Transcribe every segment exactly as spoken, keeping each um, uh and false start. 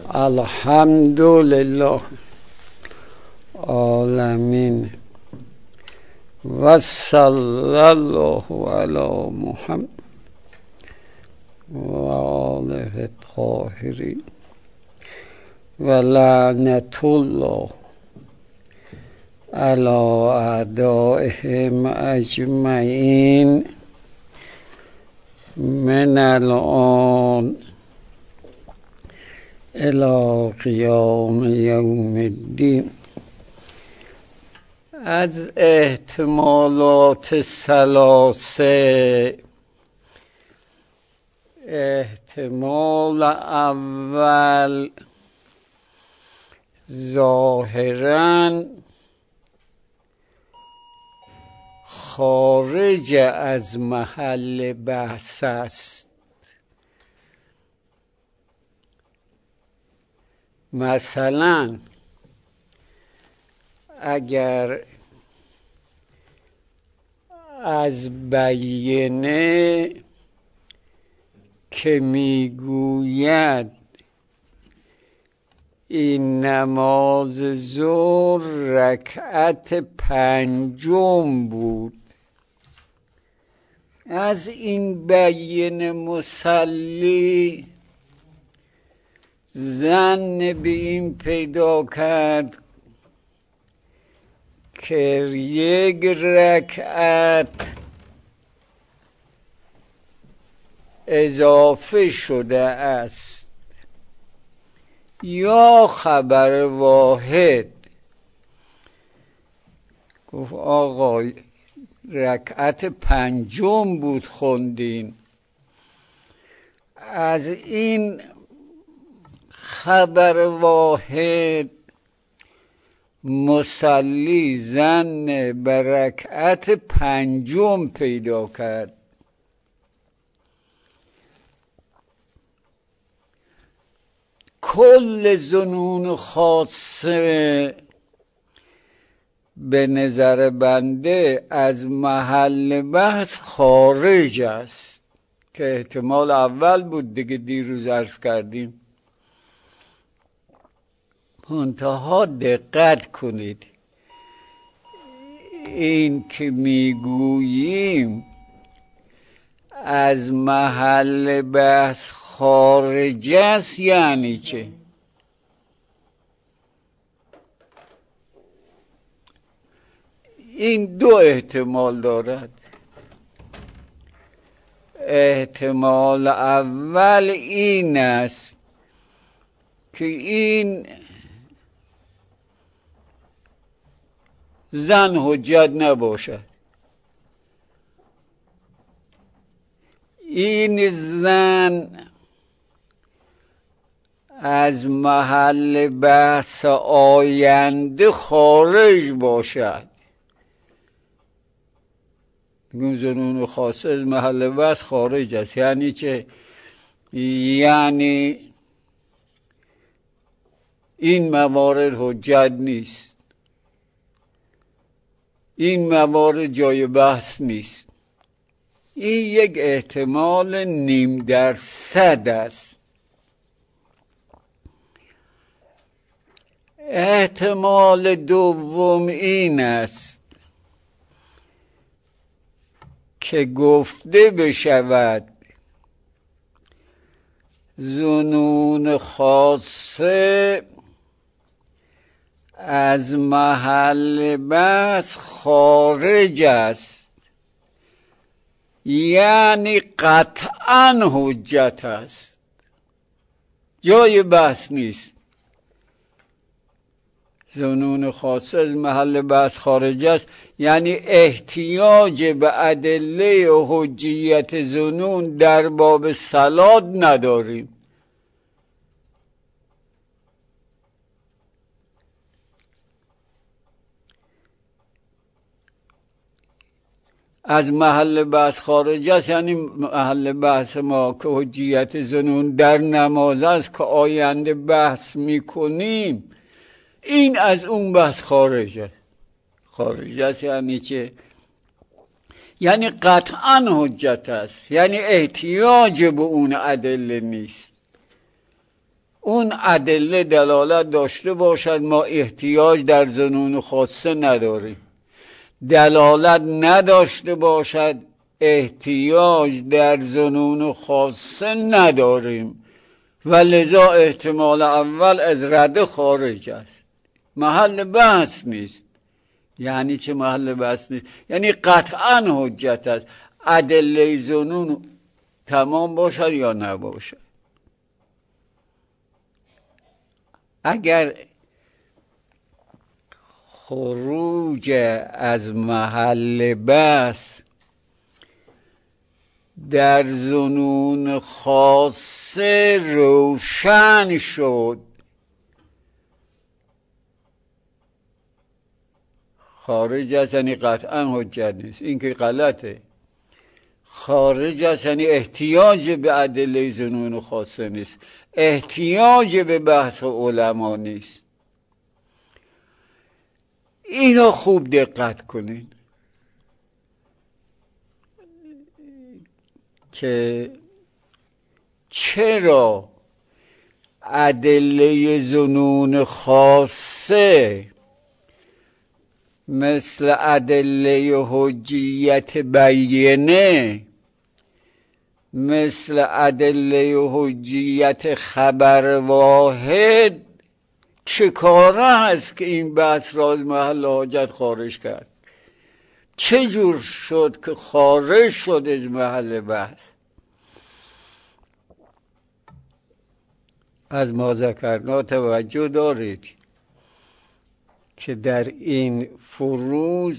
الحمد لله عالمین و صلی الله علی محمد و آله الطاهرین و لعنت الله علی اعدائهم اجمعین من الان الی قیام یوم الدین. از احتمالات ثلاثه، احتمال اول ظاهراً خارج از محل بحث است. مثلا اگر از بیینه که میگوید این نماز ظهر رکعت پنجم بود، از این بیینه مصلی ظن به این پیدا کرد که یک رکعت اضافه شده است، یا خبر واحد گفت آقا رکعت پنجم بود خوندین، از این خبر واحد مصلی ظن به رکعت پنجم پیدا کرد. کل ظنون خاصه به نظر بنده از محل بحث خارج است، که احتمال اول بود دیگه، دیروز عرض کردیم. منتها دقت کنید، این که میگوییم از محل بحث خارج است یعنی چه؟ این دو احتمال دارد. احتمال اول این است که این زن حجت نباشد، این زن از محل بحث آینده خارج باشد. میگم ظنون خاصه از محل بحث خارج است یعنی چه؟ یعنی این موارد حجت نیست، این موارد جای بحث نیست. این یک احتمال نیم درصد است. احتمال دوم این است که گفته بشود ظنون خاصه از محل بحث خارج است، یعنی قطعاً حجت است، جای بحث نیست. ظنون خاصه از محل بحث خارج است یعنی احتیاج به ادله حجیت ظنون در باب صلات نداریم. از محل بحث خارج است یعنی محل بحث ما که حجیت ظنون در نماز است که آینده بحث میکنیم، این از اون بحث خارج است. خارج است یعنی چه؟ یعنی قطعاً حجت است، یعنی احتیاج به اون ادله نیست. اون ادله دلالت داشته باشد ما احتیاج در ظنون خاصه نداریم، دلالت نداشته باشد احتیاج در ظنون خاصه نداریم و لذا احتمال اول از رده خارج است، محل بحث نیست. یعنی چه محل بحث نیست؟ یعنی قطعا حجت است، ادله ظنون تمام باشد یا نباشد. اگر خروج از محل بحث در ظنون خاصه روشن شد، خارج است یعنی قطعا حجت نیست، این که غلطه. خارج است یعنی احتیاج به ادله ظنون خاصه نیست، احتیاج به بحث علما نیست. اینو خوب دقت کنین که چرا ادله ظنون خاصه مثل ادله حجیت بیینه، مثل ادله حجیت خبر واحد چه کاره هست که این بحث را از محل حاجت خارج کرد؟ چه جور شد که خارج شد از محل بحث؟ از ما ذکرنا توجه دارید که در این فروض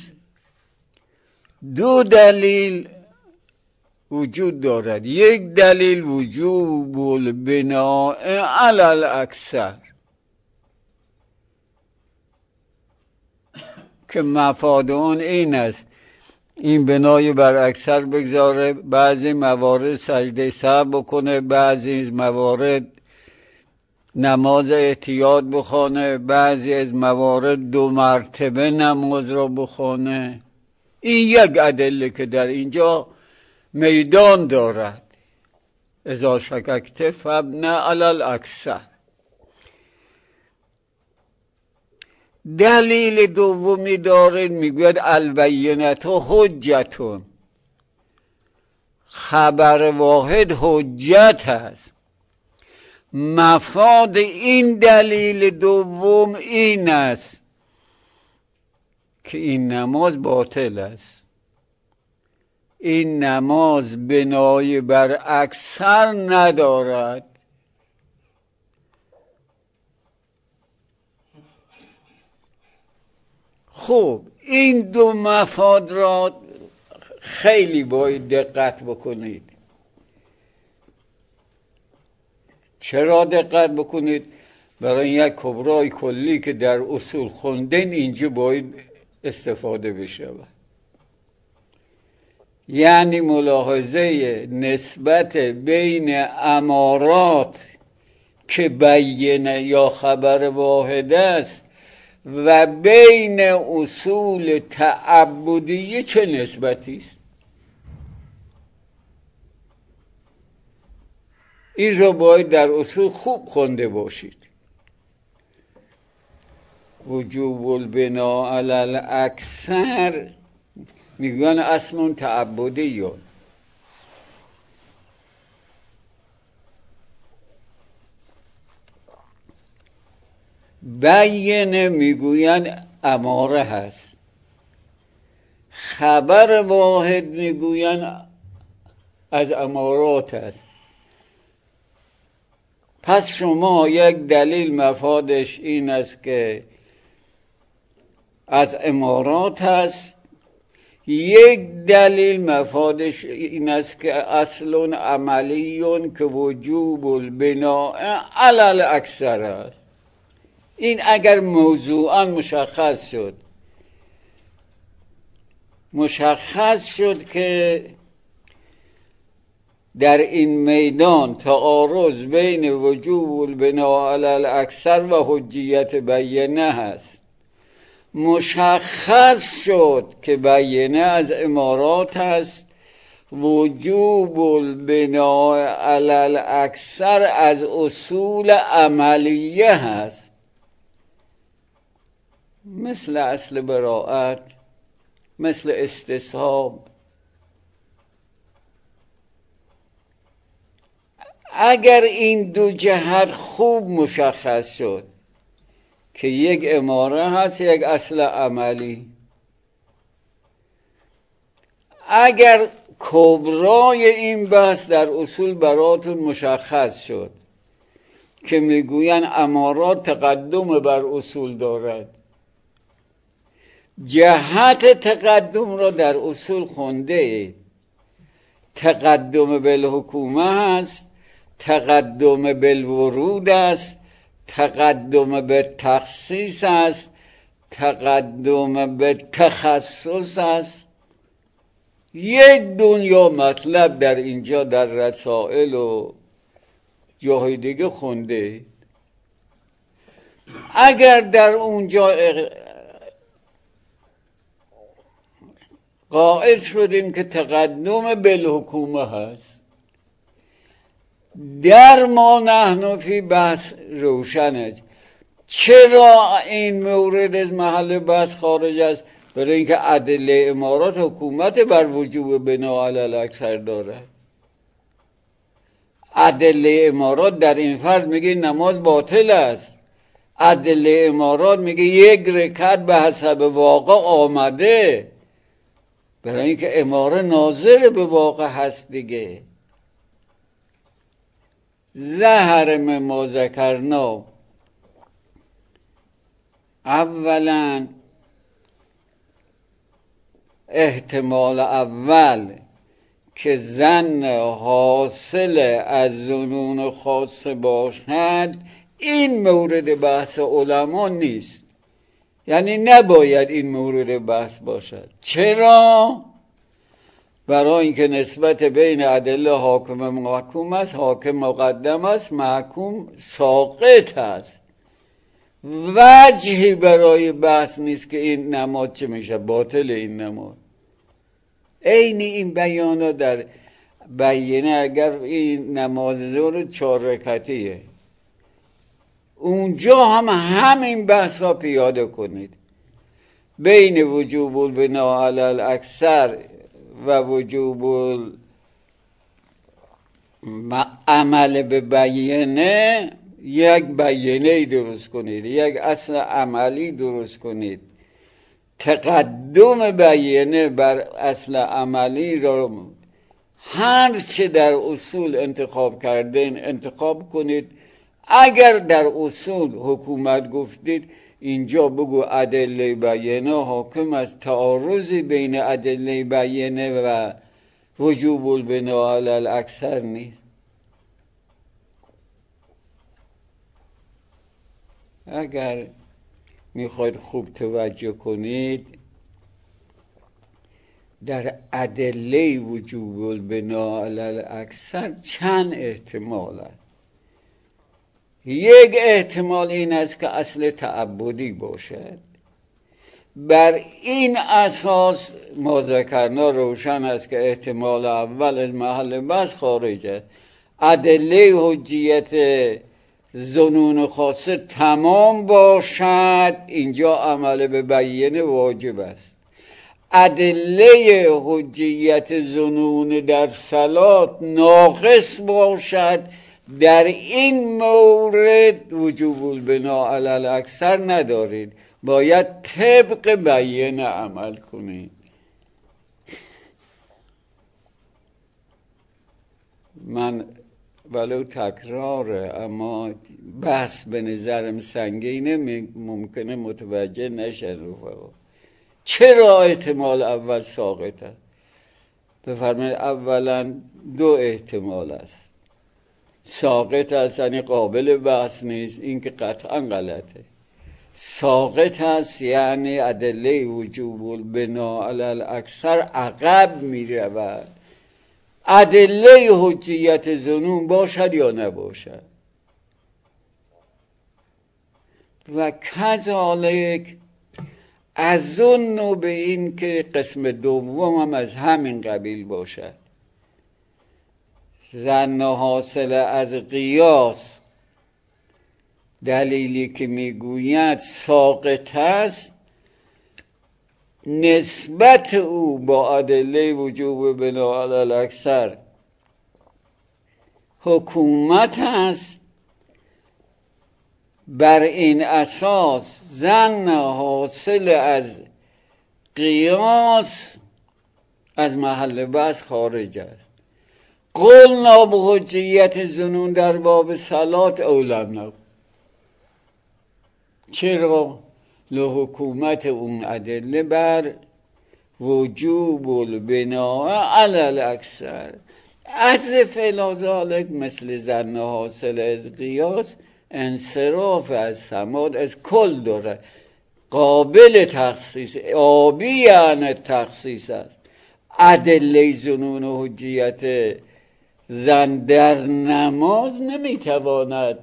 دو دلیل وجود دارد. یک دلیل وجوب البناء علی الاکثر که مفاد اون این است این بنای بر اکثر بگذاره، بعضی موارد سجده سهو بکنه، بعضی موارد نماز احتیاط بخونه، بعضی از موارد دو مرتبه نماز را بخونه. این یک ادله که در اینجا میدان دارد. اذا شککت فابن علی الاکثر. دلیل دومی دارد، میگوید البینة حجتون، خبر واحد حجت است. مفاد این دلیل دوم این است که این نماز باطل است، این نماز بنای بر اکثر ندارد. خب این دو مفاد را خیلی باید دقت بکنید. چرا دقت بکنید؟ برای یک کبرای کلی که در اصول خوندن اینجا باید استفاده بشه. یعنی ملاحظه نسبت بین امارات که بیینه یا خبر واحد است و بین اصول تعبدیه چه نسبتی است؟ این را باید در اصول خوب خونده باشید. وجوب البناء علی الاکثر میگن اصلا تعبدیه. بیینه میگوین اماره هست، خبر واحد میگوین از امارات هست. پس شما یک دلیل مفادش این است که از امارات هست، یک دلیل مفادش این است که اصل عملیون که وجوب البناء علی الاکثر است. این اگر موضوعا مشخص شد مشخص شد که در این میدان تعارض بین وجوب البناء علی الاکثر و حجیت بیینه هست، مشخص شد که بیینه از امارات هست وجوب البناء علی الاکثر از اصول عملیه هست، مثل اصل براءت، مثل استصحاب. اگر این دو جهت خوب مشخص شد که یک اماره هست، یک اصل عملی، اگر کبرای این بحث در اصول براتون مشخص شد که میگوین امارات تقدم بر اصول دارد، جهت تقدم را در اصول خونده اید. تقدم بالحکومه است، تقدم بالورود است، تقدم به تخصیص است، تقدم به تخصص است. یک دنیا مطلب در اینجا در رسائل و جاهای دیگه خونده. اگر در اونجا قائل شدیم که تقدم بالحکومه هست، در ما نحن فی بحث روشنه. چرا این مورد از محل بحث خارج است؟ برای اینکه ادله امارات حکومت بر وجوب بنا علی الاکثر داره. ادله امارات در این فرض میگه نماز باطل است، ادله امارات میگه یک رکعت به حسب واقع آمده، برای اینکه اماره ناظر به واقع هست دیگه. ظهر ما ذکرنا، اولا احتمال اول که ظن حاصل از ظنون خاصه باشد، این مورد بحث علما نیست، یعنی نباید این مورد بحث باشد. چرا؟ برای اینکه نسبت بین ادله حاکم و محکوم است، حاکم مقدم است، محکوم ساقط است. وجهی برای بحث نیست که این نماز چه میشه، باطل این نماز. عین این بیانا در بیانه، اگر این نماز ظهر چهار رکعتیه، اونجا هم همین بحث را پیاده کنید بین وجوب البناء علی الاکثر و وجوب عمل به بیانه. یک بیانه درست کنید، یک اصل عملی درست کنید. تقدم بیانه بر اصل عملی را هر چه در اصول انتخاب کردین انتخاب کنید. اگر در اصول حکومت گفتید، اینجا بگو ادله بیانه حاکم است، تعارضی بین ادله بیانه و وجوب البناء علی الاکثر نیست. اگر میخواید خوب توجه کنید، در ادله وجوب البناء علی الاکثر چند احتمال است. یک احتمال این است که اصل تعبدی باشد. بر این اساس ما ذکرنا روشن است که احتمال اول از محل بحث خارج است. ادله حجیت ظنون خاصه تمام باشد، اینجا عمل به بیانه واجب است. ادله حجیت ظنون در صلات ناقص باشد، در این مورد وجوب البناء علی الاکثر ندارید، باید طبق بیانه عمل کنید. من ولو تکراره، اما بحث به نظرم سنگینه، ممکنه متوجه نشن. چرا احتمال اول ساقط است؟ بفرمایید اولا دو احتمال است ساقط است، یعنی قابل بحث نیست، این که قطعا غلطه. ساقط است یعنی ادله وجوب البناء علی الاکثر عقب می رود. ادله حجیت ظنون باشد یا نباشد. و کذالک اظن به این که قسم دوم هم از همین قبیل باشد. زن حاصل از قیاس دلیلی که میگوید ساقط است، نسبت او با ادله وجوب بنا علی الاکثر حکومت است. بر این اساس زن حاصل از قیاس از محل بحث خارج است. قلنا به حجیت ظنون در باب صلات اولم نبود. چرا؟ لحکومت اون ادله بر وجوب البناء علی الاکثر از فعل ذالک مثل زن حاصل از قیاس انصراف از سماد از کل داره، قابل تخصیص، آبی یعنی تخصیص است. ادله ظنون و حجیت زن در نماز نمیتواند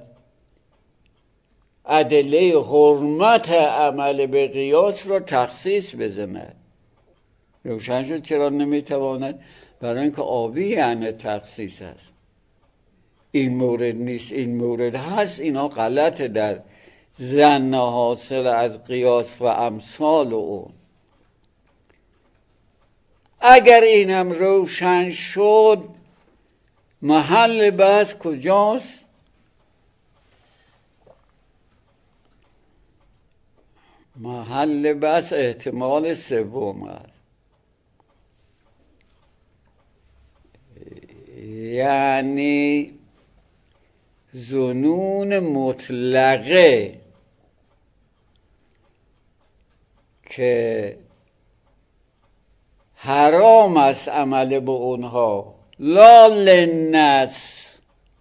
ادله حرمت عمل به قیاس را تخصیص بزند. روشن شد چرا نمیتواند؟ برای اینکه آبی یعنی تخصیص است. این مورد نیست، این مورد هست. اینا غلطه در زن حاصل از قیاس و امثال اون. اگر اینم روشن شد، محل بحث کجاست؟ محل بحث احتمال سوم است، یعنی ظنون مطلقه که حرام است عمل به اونها، لا للنس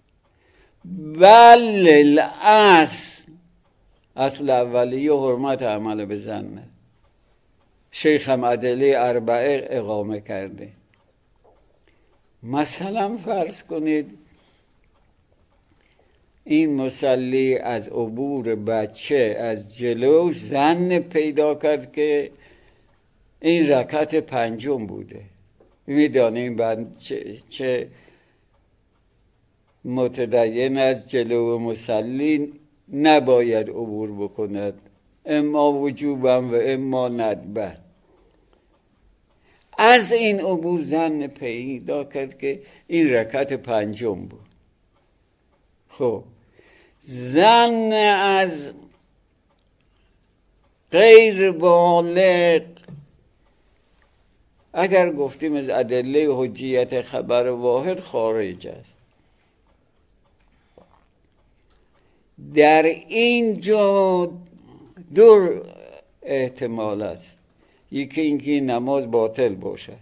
بل للأصل. اصل اولیه حرمت عمل به زنه. شیخ هم ادله اربعه اقامه کرده. مثلا فرض کنید این مصلی از عبور بچه از جلوش زن پیدا کرد که این رکعت پنجم بوده. میدانیم بعد چه, چه متدین از جلو مصلی نباید عبور بکند، اما وجوبا و اما ندبا. از این عبور زن پیدا کرد که این رکعت پنجم بود. خب زن از غیر بالغ اگر گفتیم از ادله حجیت خبر واحد خارج است. در اینجا دو احتمال است. یکی اینکه نماز باطل باشه،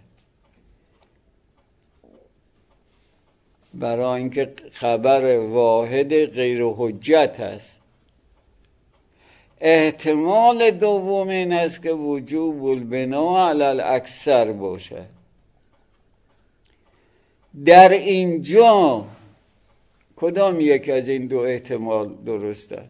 برای اینکه خبر واحد غیر حجت است. احتمال دوم این است که وجوب البنا علی الاکثر باشه. در اینجا کدام یک از این دو احتمال درسته؟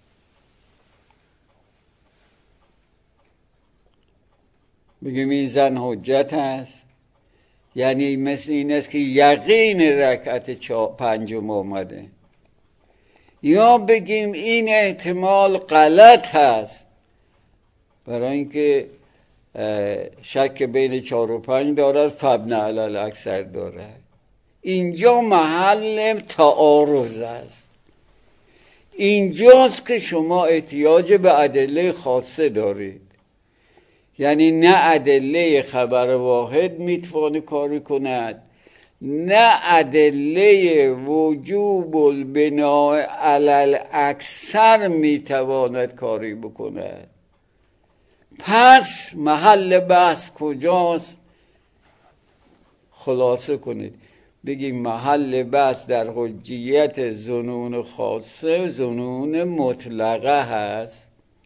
بگیم این زن حجت است، یعنی مثل این است که یقین رکعت پنجم آمده، یا بگیم این احتمال غلط هست برای اینکه شک بین چهار و پنج دارد، فبن علی الاکثر دارد. اینجا محل تعارض است. اینجاست که شما احتیاج به ادله خاصه دارید. یعنی نه ادله خبر واحد میتونه کاری کند، نه ادله وجوب البناء علی الاکثر میتواند کاری بکند. پس محل بحث کجاست؟ خلاصه کنید بگیم محل بحث در حجیت ظنون خاصه ظنون مطلقه هست،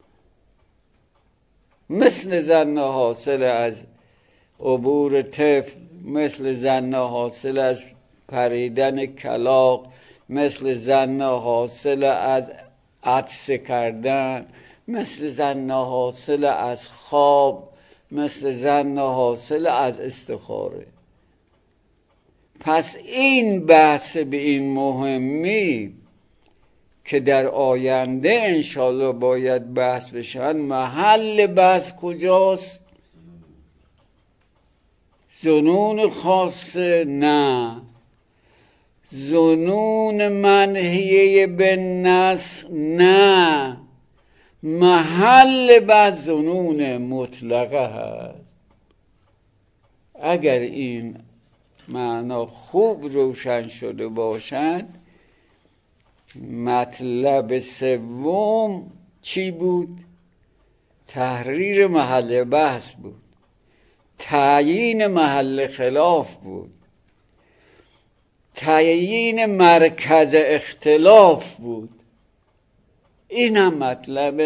مثل زن حاصل از عبور طفل، مثل زن حاصل از پریدن کلاغ، مثل زن حاصل از عطسه کردن، مثل زن حاصل از خواب، مثل زن حاصل از استخاره. پس این بحث به این مهمی که در آینده انشالله باید بحث بشن. محل بحث کجاست؟ ظنون خاصه؟ نه. ظنون منهیه به نص؟ نه. محل بحث ظنون مطلقه هست. اگر این معنا خوب روشن شده باشد، مطلب سوم چی بود؟ تحریر محل بحث بود، تعیین محل خلاف بود، تعیین مرکز اختلاف بود. این هم مطلب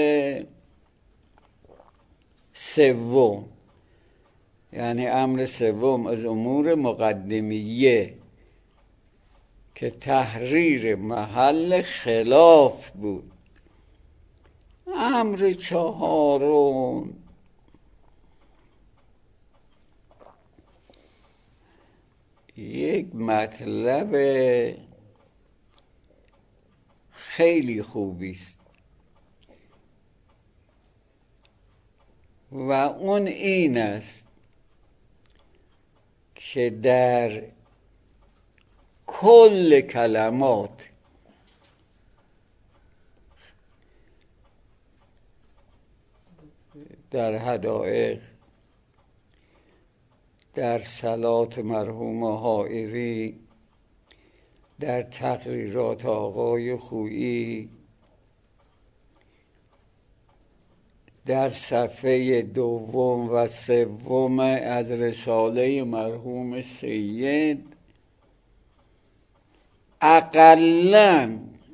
سوم، یعنی امر سوم از امور مقدمیه که تحریر محل خلاف بود. امر چهارم یک مطلب خیلی خوبی است و اون این است که در کل کلمات در حدائق، در صلات مرحوم حائری، در تقریرات آقای خویی، در صفحه دوم و سوم از رساله مرحوم سید اقلاً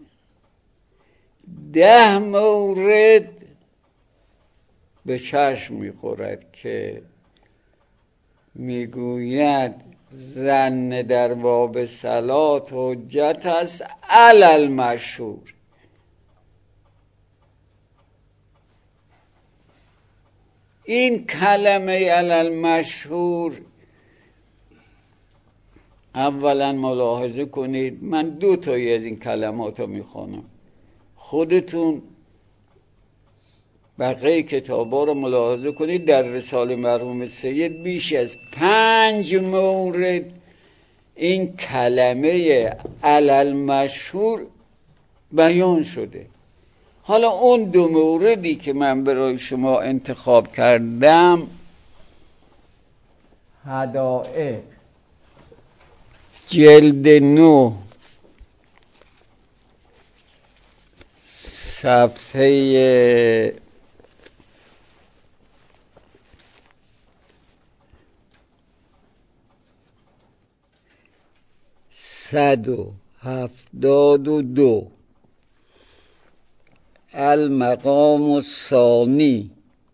ده مورد به چشم میخورد که میگوید ظن در باب صلات حجت است علی المشهور. این کلمه علی المشهور اولا ملاحظه کنید، من دو تایی از این کلمات رو میخوانم، خودتون بقیه کتابا رو ملاحظه کنید. در رساله مرحوم سید بیش از پنج مورد این کلمه علی المشهور بیان شده. حالا اون دو موردی که من برای شما انتخاب کردم، حدائق جلد نو صفحه صد و هفتاد و دو، المقام الثانی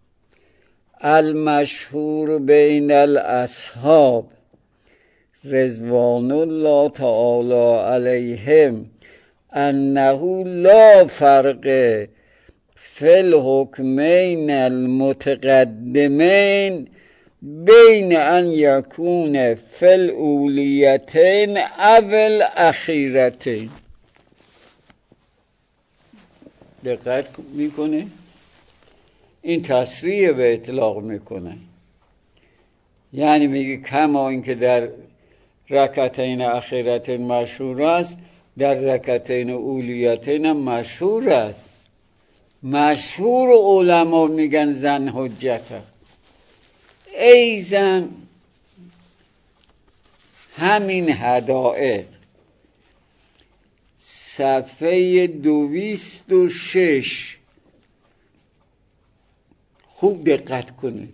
المشهور بین الاصحاب رضوان الله تعالی علیهم انه لا فرق فی الحکمین المتقدمین بین ان یکون فی الاولیتین او الاخیرتین. دقت میکنه؟ این تصریح به اطلاق میکنه، یعنی میگه کما اینکه در رکعتین اخیرتین مشهور است، در رکعتین اولیتین هم مشهور است. مشهور علما میگن زن حجته. ای زن همین حدائق صفحه دویست و شش خوب دقت کنید.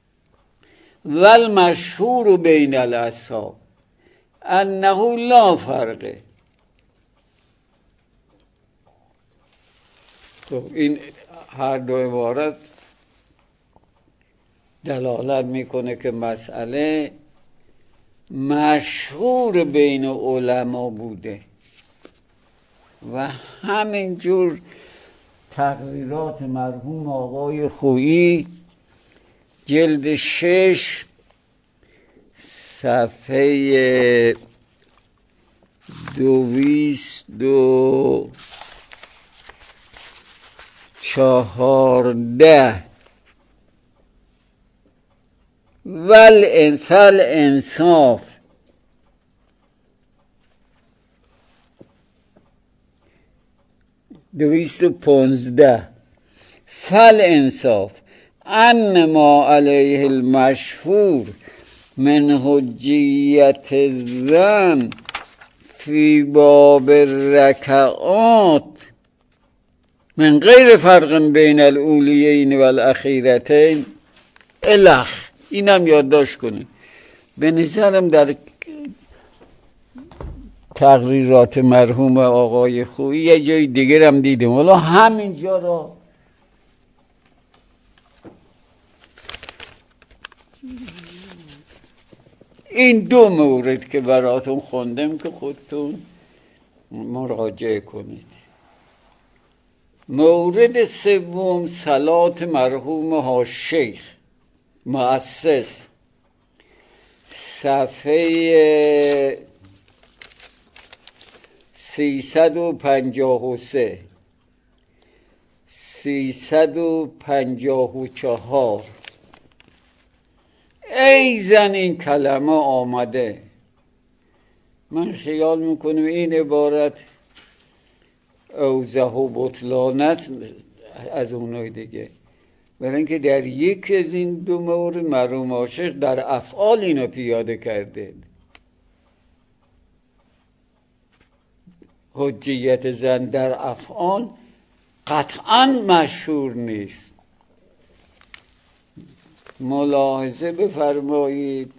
والمشهور بین الاصحاب انه لا فرقه. تو این هر دو عبارت دلالت میکنه که مسئله مشهور بین علما بوده و همینجور تقریرات مرحوم آقای خویی جلد شش صفحه دویست و چهارده ول فل انصاف دویست و پونزده فل انصاف ان ما علیه المشهور من حجیت زن فی باب رکعات من غیر فرق بین الاولیین و الاخیرتین الخ. اینم یادداشت کنید. به نظرم در تقریرات مرحوم آقای خویی یه جای دیگر هم دیدم، حالا همینجا را این دو مورد که براتون خوندم که خودتون مراجعه کنید. مورد سوم صلات مرحوم ها شیخ مؤسس، صفحه سیصد و پنجاه و سه سیصد و پنجاه و چهار ایزن این کلمه آمده. من خیال میکنم این عبارت اوزه و بطلانت از اونای دیگه، برای اینکه در یک از این دو مورد مرحوم عاشق در افعال اینو پیاده کرده. حجیت زن در افعال قطعا مشهور نیست. ملاحظه بفرمایید.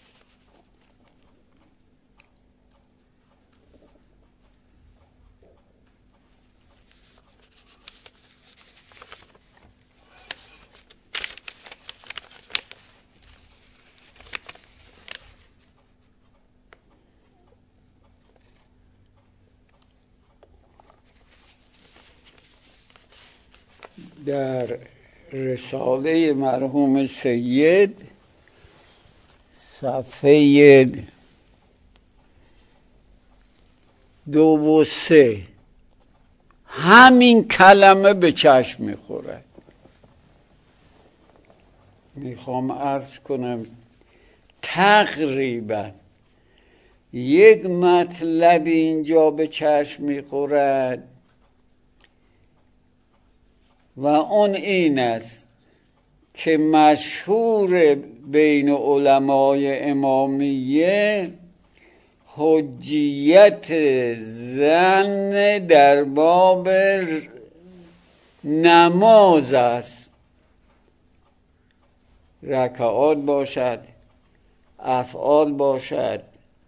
در رساله مرحوم سید صفحه دو و سه همین کلمه به چشم میخوره. میخوام عرض کنم تقریبا یک مطلب اینجا به چشم میخورد و اون این است که مشهور بین علمای امامیه حجیت زن در باب نماز است، رکعات باشد، افعال باشد،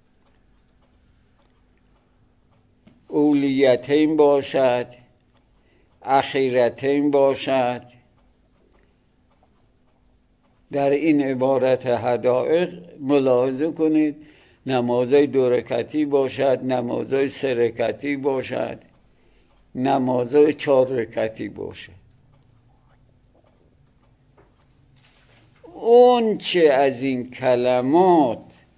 اولیتین باشد، اخیرتین باشد. در این عبارت حدائق ملاحظه کنید نمازهای دو رکعتی باشد، نمازهای سه رکعتی باشد، نمازهای چهار رکعتی باشد. اون چه از این کلمات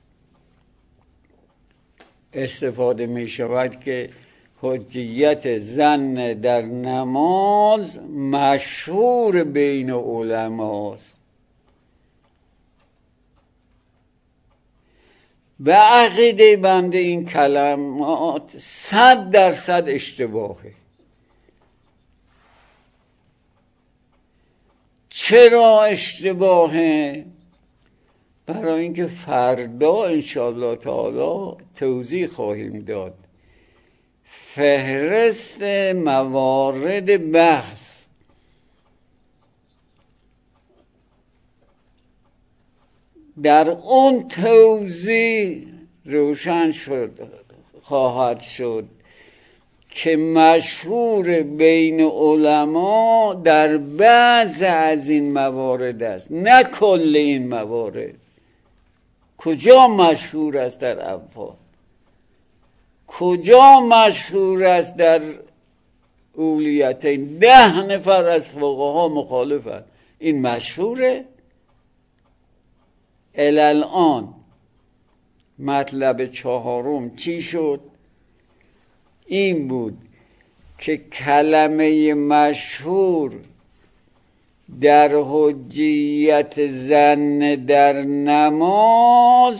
استفاده می شود که حجیت زن در نماز مشهور بین علماست، به عقیده بنده این کلمات صد درصد اشتباهه. چرا اشتباهه؟ برای اینکه فردا انشاءالله تعالی توضیح خواهیم داد. فهرست موارد بحث در اون توضیح روشن شد خواهد شد که مشهور بین علما در بعض از این موارد است، نه کل این موارد. کجا مشهور است در افعال؟ کجا مشهور است در اولیتین؟ ده نفر از فقها مخالفند. این مشهوره؟ الان مطلب چهارم چی شد؟ این بود که کلمه مشهور در حجیت ظن در نماز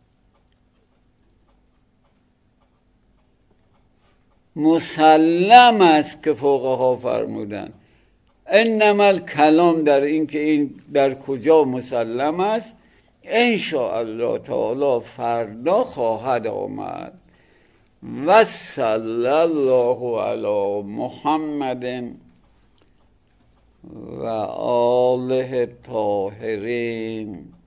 مسلم است که فقها فرمودن. انما الکلام در این که این در کجا مسلم است ان شاء الله تعالی فردا خواهد آمد. و صلی الله علی محمد و آله الطاهرین.